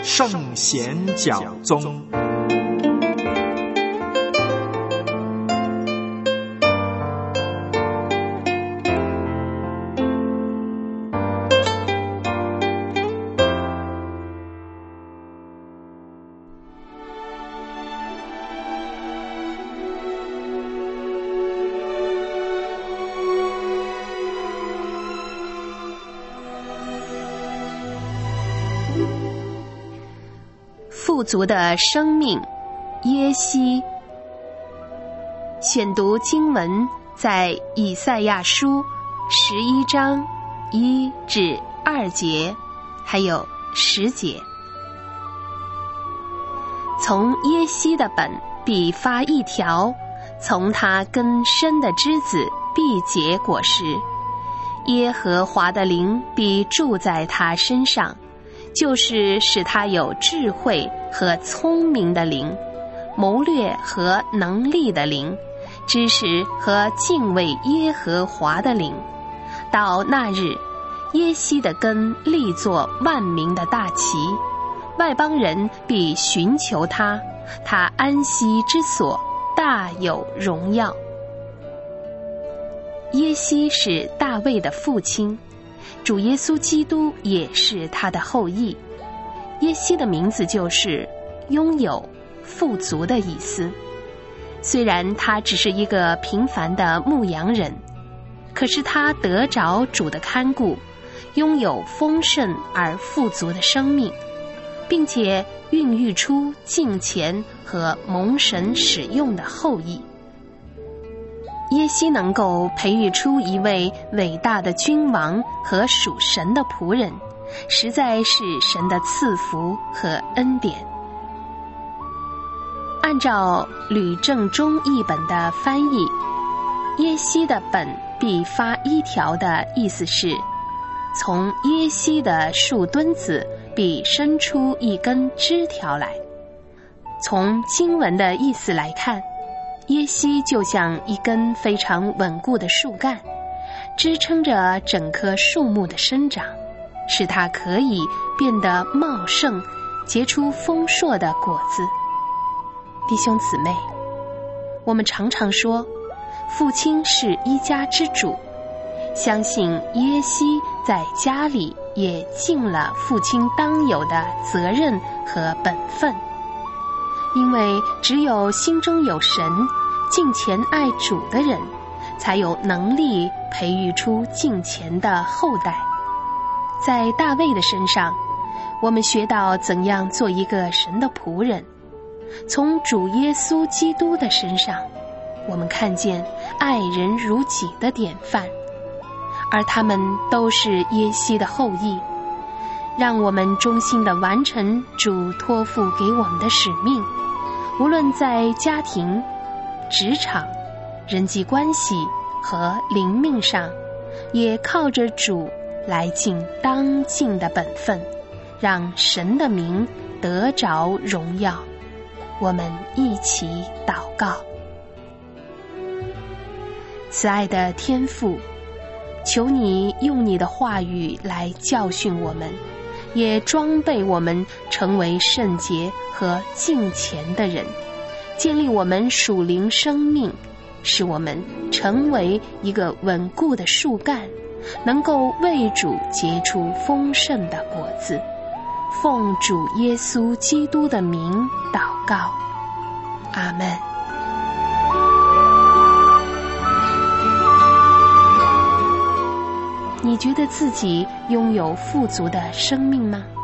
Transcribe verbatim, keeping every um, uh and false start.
圣贤讲宗。 富足的生命，耶西。选读经文在以赛亚书十一章一至二节，还有十节。从耶西的本必发一条，从他根生的枝子必结果实。耶和华的灵必住在他身上，就是使他有智慧和聪明的灵，谋略和能力的灵，知识和敬畏耶和华的灵。到那日，耶西的根立作万民的大旗，外邦人必寻求他，他安息之所大有荣耀。耶西是大卫的父亲，主耶稣基督也是他的后裔。耶西的名字就是拥有、富足的意思。虽然他只是一个平凡的牧羊人，可是他得着主的看顾，拥有丰盛而富足的生命，并且孕育出敬虔和蒙神使用的后裔。耶西能够培育出一位伟大的君王和属神的仆人，实在是神的赐福和恩典。按照吕正中译本的翻译，耶西的本必发一条的意思是，从耶西的树墩子必生出一根枝条来。从经文的意思来看，耶西就像一根非常稳固的树干，支撑着整棵树木的生长，使它可以变得茂盛，结出丰硕的果子。弟兄姊妹，我们常常说父亲是一家之主，相信耶西在家里也尽了父亲当有的责任和本分，因为只有心中有神，敬虔爱主的人，才有能力培育出敬虔的后代。在大卫的身上，我们学到怎样做一个神的仆人；从主耶稣基督的身上，我们看见爱人如己的典范，而他们都是耶西的后裔。让我们忠心地完成主托付给我们的使命，无论在家庭、职场、人际关系和灵命上，也靠着主来尽当尽的本分，让神的名得着荣耀。我们一起祷告。慈爱的天父，求你用你的话语来教训我们，也装备我们成为圣洁和敬虔的人，建立我们属灵生命，使我们成为一个稳固的树干，能够为主结出丰盛的果子。奉主耶稣基督的名祷告，阿们。你觉得自己拥有富足的生命吗？